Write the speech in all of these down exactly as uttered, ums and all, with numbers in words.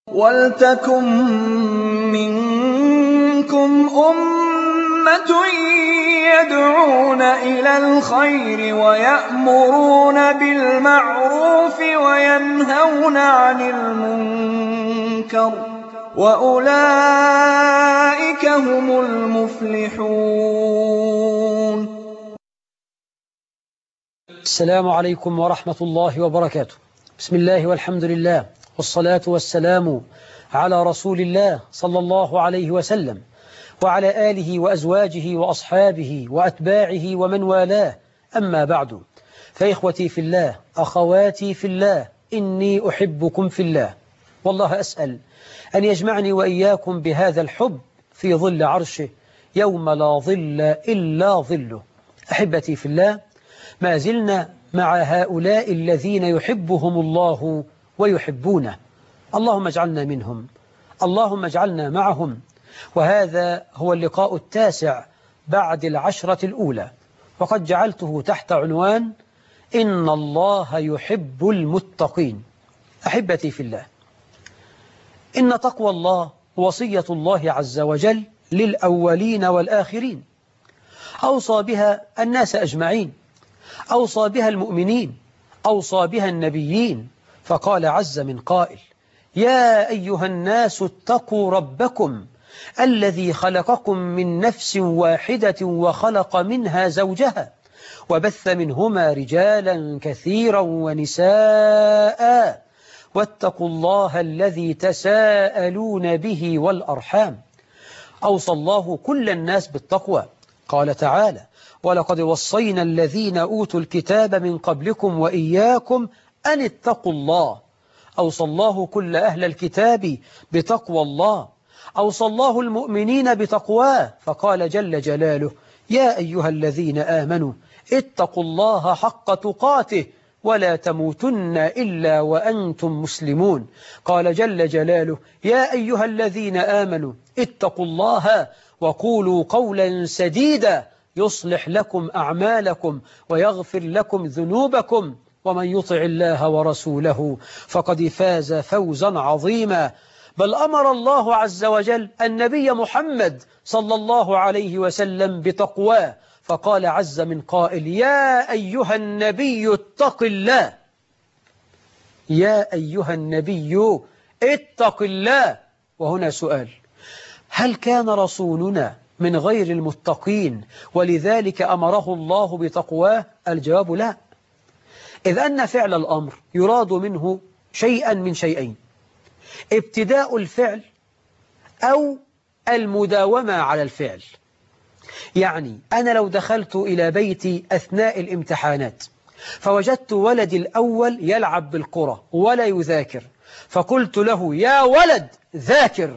وَلْتَكُن مِّنكُمْ أُمَّةٌ يَدْعُونَ إِلَى الْخَيْرِ وَيَأْمُرُونَ بِالْمَعْرُوفِ وَيَنْهَوْنَ عَنِ الْمُنكَرِ ۚ وَأُولَٰئِكَ هُمُ الْمُفْلِحُونَ. السلام عليكم ورحمة الله وبركاته. بسم الله والحمد لله، والصلاة والسلام على رسول الله صلى الله عليه وسلم، وعلى آله وأزواجه وأصحابه وأتباعه ومن والاه. أما بعد، فإخوتي في الله، أخواتي في الله، إني أحبكم في الله، والله أسأل أن يجمعني وإياكم بهذا الحب في ظل عرشه يوم لا ظل إلا ظله. أحبتي في الله، ما زلنا مع هؤلاء الذين يحبهم الله ويحبونه. اللهم اجعلنا منهم، اللهم اجعلنا معهم. وهذا هو اللقاء التاسع بعد العشرة الأولى، وقد جعلته تحت عنوان إن الله يحب المتقين. أحبتي في الله، إن تقوى الله وصية الله عز وجل للأولين والآخرين، أوصى بها الناس أجمعين، أوصى بها المؤمنين، أوصى بها النبيين، فقال عز من قائل: يا أيها الناس اتقوا ربكم الذي خلقكم من نفس واحدة وخلق منها زوجها وبث منهما رجالا كثيرا ونساء واتقوا الله الذي تساءلون به والأرحام. أوصى الله كل الناس بالتقوى. قال تعالى: ولقد وصينا الذين أوتوا الكتاب من قبلكم وإياكم أن اتقوا الله. أوصى الله كل أهل الكتاب بتقوى الله، أوصى الله المؤمنين بتقواه، فقال جل جلاله: يا أيها الذين آمنوا اتقوا الله حق تقاته ولا تموتن إلا وأنتم مسلمون. قال جل جلاله: يا أيها الذين آمنوا اتقوا الله وقولوا قولا سديدا يصلح لكم أعمالكم ويغفر لكم ذنوبكم ومن يطع الله ورسوله فقد فاز فوزا عظيما. بل أمر الله عز وجل النبي محمد صلى الله عليه وسلم بتقواه، فقال عز من قائل: يا أيها النبي اتق الله. يا أيها النبي اتق الله. وهنا سؤال: هل كان رسولنا من غير المتقين ولذلك أمره الله بتقواه؟ الجواب لا، إذ أن فعل الأمر يراد منه شيئا من شيئين: ابتداء الفعل أو المداومة على الفعل. يعني أنا لو دخلت إلى بيتي أثناء الامتحانات فوجدت ولدي الأول يلعب بالكرة ولا يذاكر، فقلت له: يا ولد ذاكر،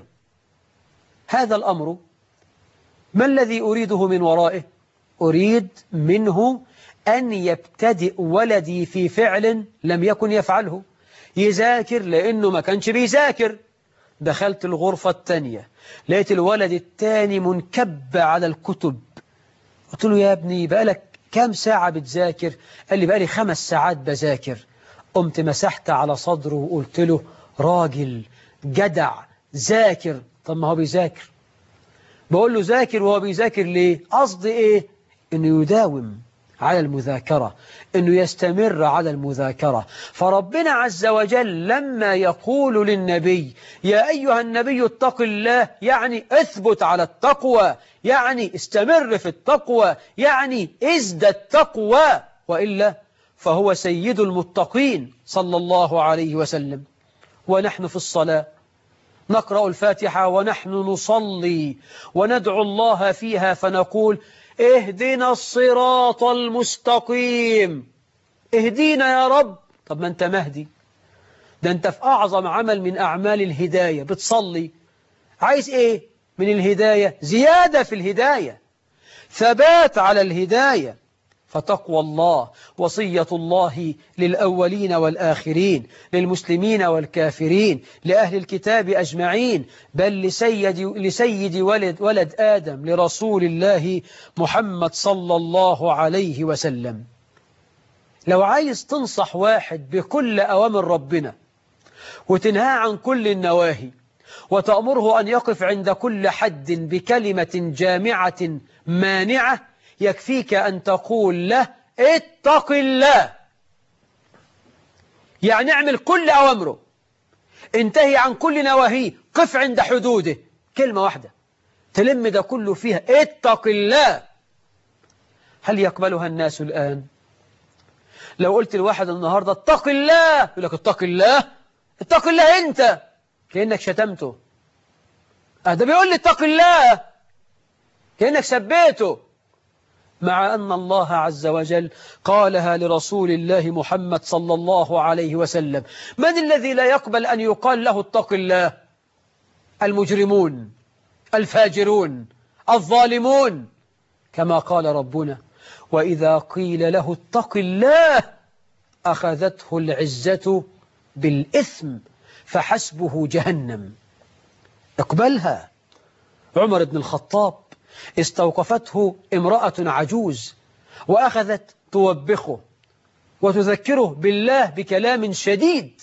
هذا الأمر ما الذي أريده من ورائه؟ أريد منه أن يبتدئ ولدي في فعل لم يكن يفعله، يذاكر لأنه ما كانش بيذاكر. دخلت الغرفة الثانية لقيت الولد الثاني منكب على الكتب، قلت له: يا ابني بقالك كام ساعة بتذاكر؟ قال لي: بقالي خمس ساعات بذاكر. قمت مسحت على صدره وقلت له: راجل جدع ذاكر. طب ما هو بيذاكر. بقول له: ذاكر وهو بيذاكر ليه؟ قصدي إيه؟ إنه يداوم على المذاكرة، إنه يستمر على المذاكرة. فربنا عز وجل لما يقول للنبي: يا أيها النبي اتق الله، يعني اثبت على التقوى، يعني استمر في التقوى، يعني ازدد تقوى، وإلا فهو سيد المتقين صلى الله عليه وسلم. ونحن في الصلاة نقرأ الفاتحة ونحن نصلي وندعو الله فيها فنقول: اهدنا الصراط المستقيم. اهدينا يا رب. طب ما انت مهدي، ده انت في أعظم عمل من أعمال الهداية بتصلي. عايز ايه من الهداية؟ زيادة في الهداية، ثبات على الهداية. فتقوى الله وصية الله للأولين والآخرين، للمسلمين والكافرين، لأهل الكتاب أجمعين، بل لسيد, لسيد ولد, ولد آدم، لرسول الله محمد صلى الله عليه وسلم. لو عايز تنصح واحد بكل أوامر ربنا وتنهى عن كل النواهي، وتأمره أن يقف عند كل حد بكلمة جامعة مانعة، يكفيك أن تقول له اتق الله. يعني اعمل كل أوامره، انتهي عن كل نواهيه، قف عند حدوده. كلمة واحدة تلم ده كله فيها، اتق الله. هل يقبلها الناس الآن؟ لو قلت لواحد النهاردة اتق الله، يقول لك اتق الله؟ اتق الله انت، كأنك شتمته. اه ده بيقول لي اتق الله، كأنك سبيته، مع أن الله عز وجل قالها لرسول الله محمد صلى الله عليه وسلم. من الذي لا يقبل أن يقال له اتق الله؟ المجرمون، الفاجرون، الظالمون، كما قال ربنا وإذا قيل له اتق الله أخذته العزة بالإثم فحسبه جهنم. اقبلها. عمر بن الخطاب استوقفته امرأة عجوز وأخذت توبخه وتذكره بالله بكلام شديد،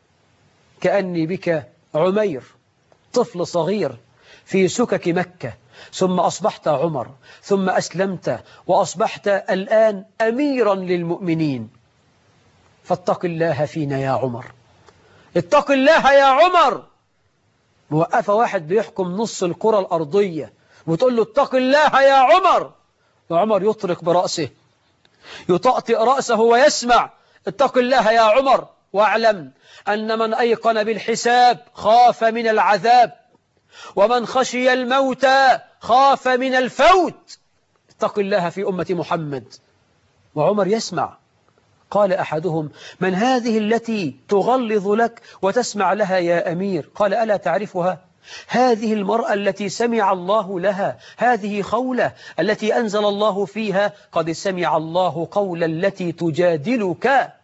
كأني بك عمير، طفل صغير في سكك مكة، ثم أصبحت عمر، ثم أسلمت وأصبحت الآن أميرا للمؤمنين، فاتق الله فينا يا عمر، اتق الله يا عمر. موقفة واحد بيحكم نص الكرة الأرضية وتقول له اتق الله يا عمر، وعمر يطرق برأسه، يطأطئ رأسه ويسمع اتق الله يا عمر، واعلم أن من أيقن بالحساب خاف من العذاب، ومن خشي الموت خاف من الفوت. اتق الله في أمة محمد. وعمر يسمع. قال أحدهم من هذه التي تغلظ لك وتسمع لها يا أمير؟ قال ألا تعرفها؟ هذه المرأة التي سمع الله لها، هذه خولة التي أنزل الله فيها قد سمع الله قول التي تجادلك.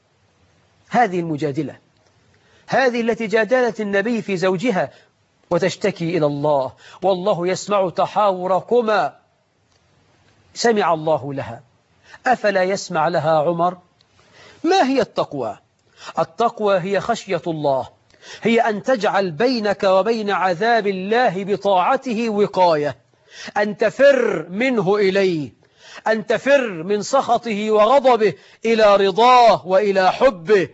هذه المجادلة، هذه التي جادلت النبي في زوجها وتشتكي إلى الله، والله يسمع تحاوركما، سمع الله لها. أفلا يسمع لها عمر؟ ما هي التقوى؟ التقوى هي خشية الله، هي أن تجعل بينك وبين عذاب الله بطاعته وقاية، أن تفر منه إليه، أن تفر من سخطه وغضبه إلى رضاه وإلى حبه.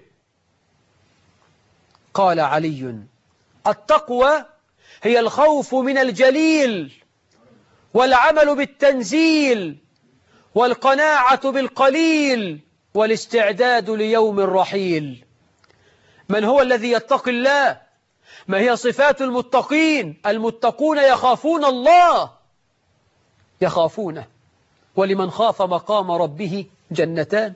قال علي التقوى هي الخوف من الجليل، والعمل بالتنزيل، والقناعة بالقليل، والاستعداد ليوم الرحيل. من هو الذي يتقي الله؟ ما هي صفات المتقين؟ المتقون يخافون الله، يخافونه. ولمن خاف مقام ربه جنتان.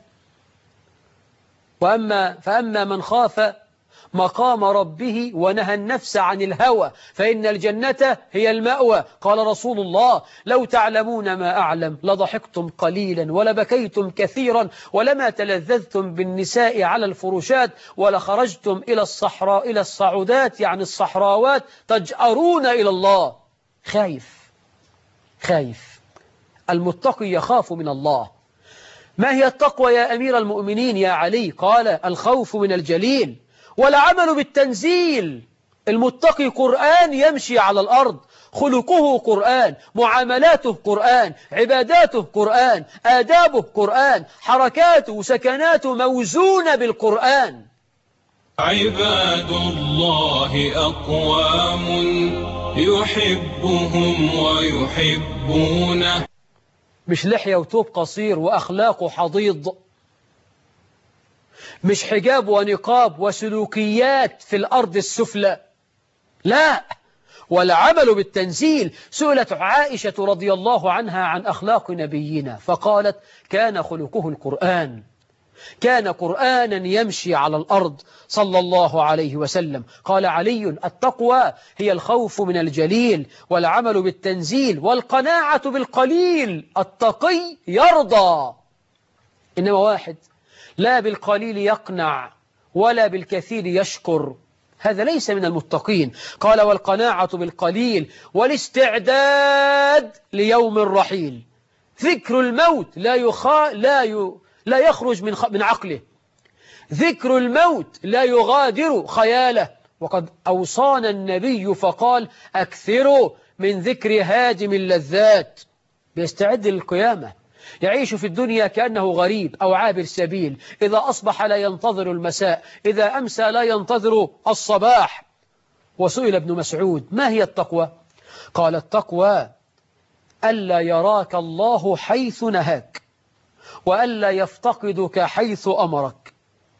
وأما فأما من خاف مقام ربه ونهى النفس عن الهوى فإن الجنة هي المأوى. قال رسول الله لو تعلمون ما أعلم لضحكتم قليلا ولبكيتم كثيرا ولما تلذذتم بالنساء على الفرشات ولخرجتم إلى الصحراء إلى الصعودات يعني الصحراوات تجأرون إلى الله. خايف خايف. المتقي يخاف من الله. ما هي التقوى يا أمير المؤمنين يا علي؟ قال الخوف من الجليل والعمل بالتنزيل. المتقي قرآن يمشي على الأرض، خلقه قرآن، معاملاته قرآن، عباداته قرآن، آدابه قرآن، حركاته وسكناته موزونة بالقرآن. عباد الله أقوام يحبهم ويحبونه. مش لحية وتوب قصير وأخلاقه حضيض، مش حجاب ونقاب وسلوكيات في الأرض السفلى، لا، والعمل بالتنزيل. سئلت عائشة رضي الله عنها عن أخلاق نبينا فقالت كان خلقه القرآن، كان قرآنا يمشي على الأرض صلى الله عليه وسلم. قال علي التقوى هي الخوف من الجليل والعمل بالتنزيل والقناعة بالقليل. التقي يرضى، إنما واحد لا بالقليل يقنع ولا بالكثير يشكر، هذا ليس من المتقين. قال والقناعة بالقليل والاستعداد ليوم الرحيل. ذكر الموت لا يخا لا ي... لا يخرج من خ... من عقله. ذكر الموت لا يغادر خياله، وقد أوصانا النبي فقال أكثروا من ذكر هادم اللذات. بيستعد للقيامة، يعيش في الدنيا كأنه غريب أو عابر سبيل، إذا أصبح لا ينتظر المساء، إذا أمسى لا ينتظر الصباح. وسئل ابن مسعود ما هي التقوى؟ قال التقوى ألا يراك الله حيث نهاك، وألا يفتقدك حيث أمرك.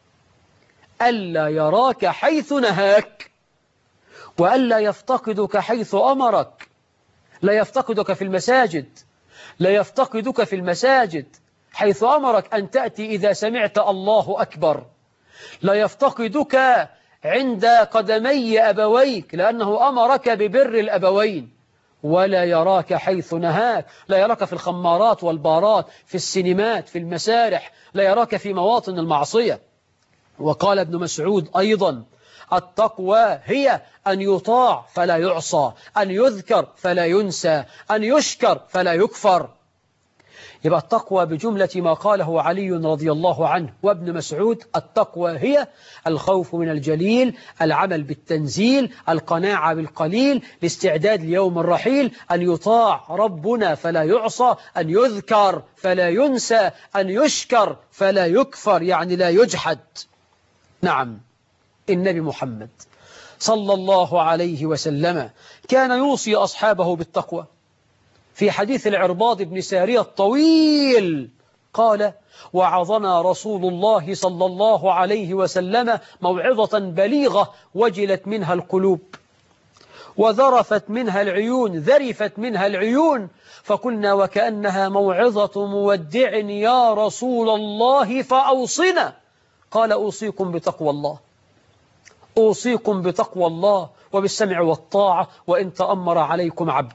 ألا يراك حيث نهاك، وألا يفتقدك حيث أمرك. لا يفتقدك في المساجد، لا يفتقدك في المساجد حيث أمرك أن تأتي إذا سمعت الله أكبر. لا يفتقدك عند قدمي أبويك لأنه أمرك ببر الأبوين. ولا يراك حيث نهاك، لا يراك في الخمارات والبارات، في السينمات، في المسارح، لا يراك في مواطن المعصية. وقال ابن مسعود أيضا التقوى هي أن يطاع فلا يعصى، أن يذكر فلا ينسى، أن يشكر فلا يكفر. يبقى التقوى بجملة ما قاله علي رضي الله عنه وابن مسعود، التقوى هي الخوف من الجليل، العمل بالتنزيل، القناعة بالقليل، الاستعداد ليوم الرحيل، أن يطاع ربنا فلا يعصى، أن يذكر فلا ينسى، أن يشكر فلا يكفر، يعني لا يجحد. نعم، النبي محمد صلى الله عليه وسلم كان يوصي أصحابه بالتقوى. في حديث العرباض بن سارية الطويل قال وعظنا رسول الله صلى الله عليه وسلم موعظة بليغة وجلت منها القلوب وذرفت منها العيون ذرفت منها العيون، فقلنا وكأنها موعظة مودع يا رسول الله فأوصنا. قال أوصيكم بتقوى الله، أوصيكم بتقوى الله وبالسمع والطاعة وإن تأمر عليكم عبد.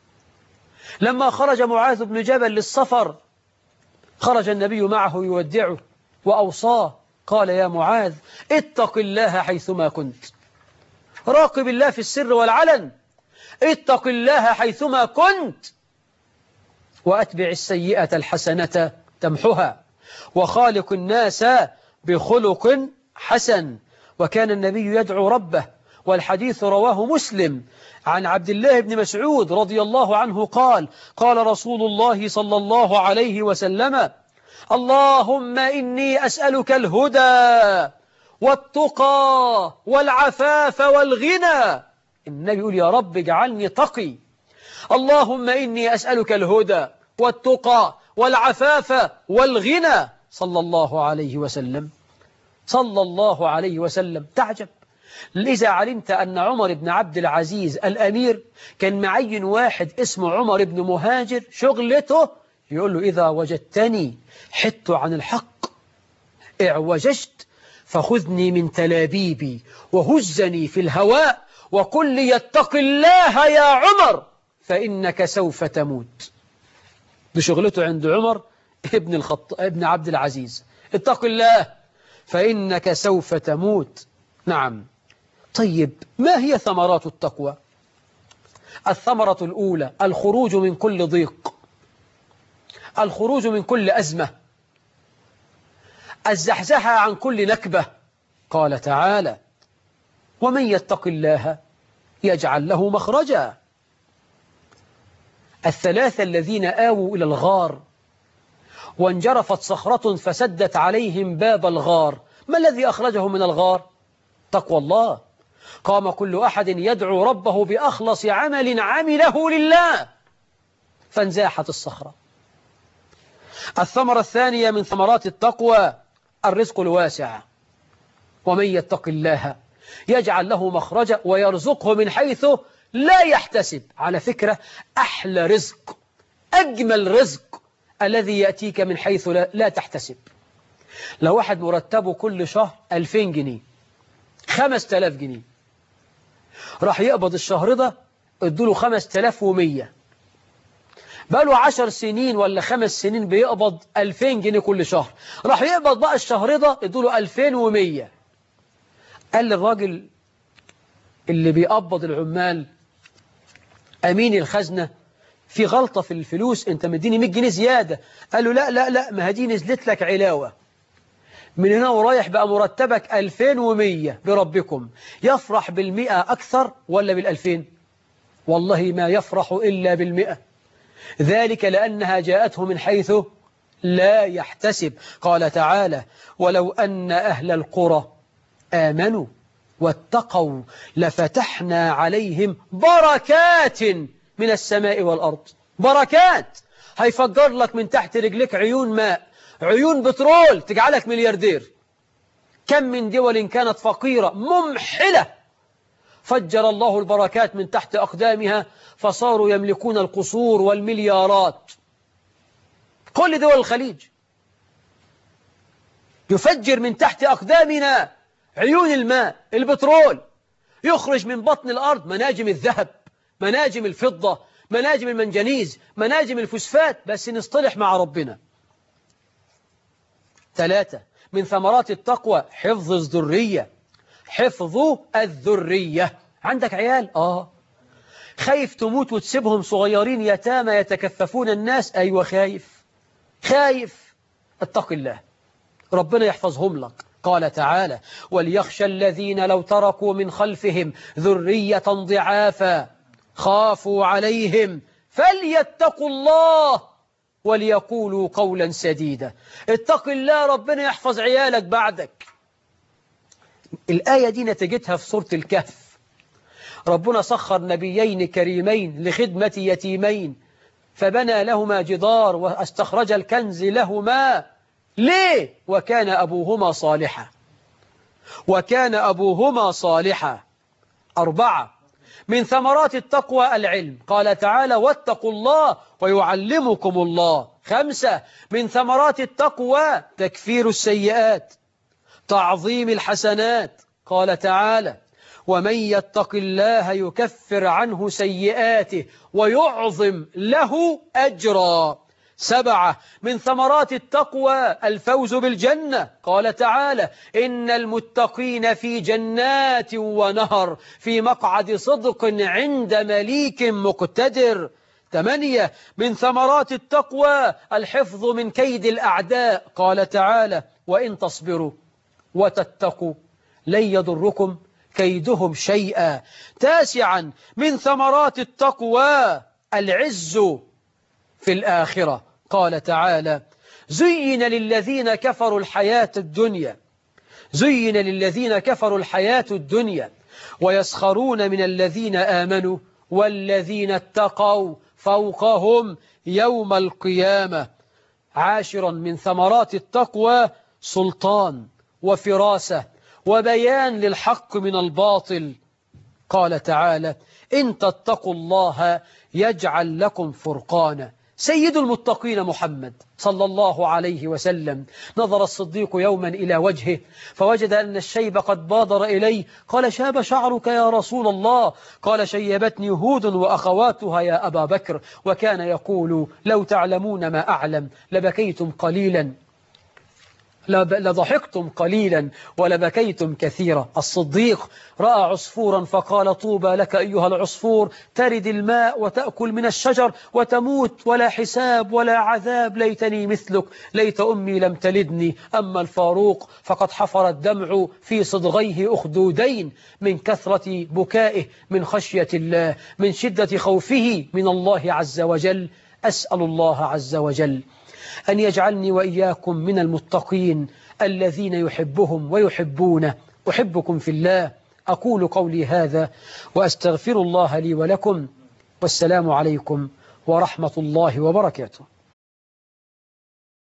لما خرج معاذ بن جبل للسفر خرج النبي معه يودعه وأوصاه، قال يا معاذ اتق الله حيثما كنت، راقب الله في السر والعلن، اتق الله حيثما كنت، وأتبع السيئة الحسنة تمحها، وخالق الناس بخلق حسن. وكان النبي يدعو ربه، والحديث رواه مسلم عن عبد الله بن مسعود رضي الله عنه قال قال رسول الله صلى الله عليه وسلم اللهم إني أسألك الهدى والتقى والعفاف والغنى. النبي يقول يا رب اجعلني تقي، اللهم إني أسألك الهدى والتقى والعفاف والغنى، صلى الله عليه وسلم صلى الله عليه وسلم. تعجب إذا علمت أن عمر بن عبد العزيز الأمير كان معين واحد اسمه عمر بن مهاجر، شغلته يقول له إذا وجدتني حدت عن الحق اعوججت فخذني من تلابيبي وهزني في الهواء وقل لي اتق الله يا عمر فإنك سوف تموت. بشغلته عند عمر ابن, الخط... ابن عبد العزيز، اتق الله فإنك سوف تموت. نعم. طيب ما هي ثمرات التقوى؟ الثمرة الأولى الخروج من كل ضيق، الخروج من كل أزمة، الزحزحة عن كل نكبة. قال تعالى ومن يتق الله يجعل له مخرجا. الثلاثة الذين آووا إلى الغار وانجرفت صخرة فسدت عليهم باب الغار، ما الذي أخرجهم من الغار؟ تقوى الله. قام كل أحد يدعو ربه بأخلص عمل عمله لله فانزاحت الصخرة. الثمرة الثانية من ثمرات التقوى الرزق الواسع، ومن يتق الله يجعل له مخرجا ويرزقه من حيث لا يحتسب. على فكرة أحلى رزق أجمل رزق الذي يأتيك من حيث لا, لا تحتسب. لو واحد مرتبه كل شهر ألفين جنيه خمس تلاف جنيه راح يقبض الشهر ده ادوله خمس تلاف ومية، بقاله عشر سنين ولا خمس سنين بيقبض ألفين جنيه كل شهر، راح يقبض بقى الشهر ده ادوله ألفين ومية. قال للراجل اللي بيقبض العمال أمين الخزنة في غلطة في الفلوس، انت مديني مية جنيه زيادة. قال له لا لا لا ما هدي نزلت لك علاوة، من هنا ورايح بقى مرتبك ألفين ومية بربكم، يفرح بالمئة أكثر ولا بالألفين؟ والله ما يفرح إلا بالمئة، ذلك لأنها جاءته من حيث لا يحتسب. قال تعالى: ولو أن أهل القرى آمنوا واتقوا لفتحنا عليهم بركات من السماء والأرض. بركات هيفجر لك من تحت رجلك عيون ماء، عيون بترول تجعلك ملياردير. كم من دول كانت فقيرة ممحلة فجر الله البركات من تحت أقدامها فصاروا يملكون القصور والمليارات. كل دول الخليج يفجر من تحت أقدامنا عيون الماء، البترول يخرج من بطن الأرض مناجم الذهب، مناجم الفضة، مناجم المنجنيز، مناجم الفوسفات، بس نصطلح مع ربنا. ثلاثة من ثمرات التقوى حفظ الذرية. حفظ الذرية. عندك عيال؟ آه خايف تموت وتسيبهم صغيرين يتامى يتكففون الناس؟ أيوة خايف، خايف. اتق الله ربنا يحفظهم لك. قال تعالى: وليخشى الذين لو تركوا من خلفهم ذرية ضعافا خافوا عليهم فليتقوا الله وليقولوا قولا سديدا. اتق الله ربنا يحفظ عيالك بعدك. الآية دي نتيجتها في سورة الكهف. ربنا سخر نبيين كريمين لخدمة يتيمين فبنى لهما جدار واستخرج الكنز لهما. ليه؟ وكان أبوهما صالحا، وكان أبوهما صالحا. أربعة من ثمرات التقوى العلم. قال تعالى: واتقوا الله ويعلمكم الله. خمسة من ثمرات التقوى تكفير السيئات، تعظيم الحسنات. قال تعالى: ومن يتق الله يكفر عنه سيئاته ويعظم له أجرا. سبعة من ثمرات التقوى الفوز بالجنة. قال تعالى: إن المتقين في جنات ونهر في مقعد صدق عند مليك مقتدر. ثمانية من ثمرات التقوى الحفظ من كيد الأعداء. قال تعالى: وإن تصبروا وتتقوا لن يضركم كيدهم شيئا. تاسعا من ثمرات التقوى العز في الآخرة. قال تعالى: زين للذين كفروا الحياة الدنيا زين للذين كفروا الحياة الدنيا ويسخرون من الذين آمنوا والذين اتقوا فوقهم يوم القيامة. عاشرا من ثمرات التقوى سلطان وفراسة وبيان للحق من الباطل. قال تعالى: إن تتقوا الله يجعل لكم فرقانا. سيد المتقين محمد صلى الله عليه وسلم نظر الصديق يوما إلى وجهه فوجد أن الشيب قد بادر إليه. قال: شاب شعرك يا رسول الله. قال: شيبتني هود وأخواتها يا أبا بكر. وكان يقول: لو تعلمون ما أعلم لبكيتم قليلا لضحكتم قليلا ولبكيتم كثيرا. الصديق رأى عصفورا فقال: طوبى لك أيها العصفور، ترد الماء وتأكل من الشجر وتموت ولا حساب ولا عذاب، ليتني مثلك، ليت أمي لم تلدني. أما الفاروق فقد حفر الدمع في صدغيه أخدودين من كثرة بكائه من خشية الله، من شدة خوفه من الله عز وجل. أسأل الله عز وجل أن يجعلني وإياكم من المتقين الذين يحبهم ويحبونه. أحبكم في الله. أقول قولي هذا وأستغفر الله لي ولكم، والسلام عليكم ورحمة الله وبركاته.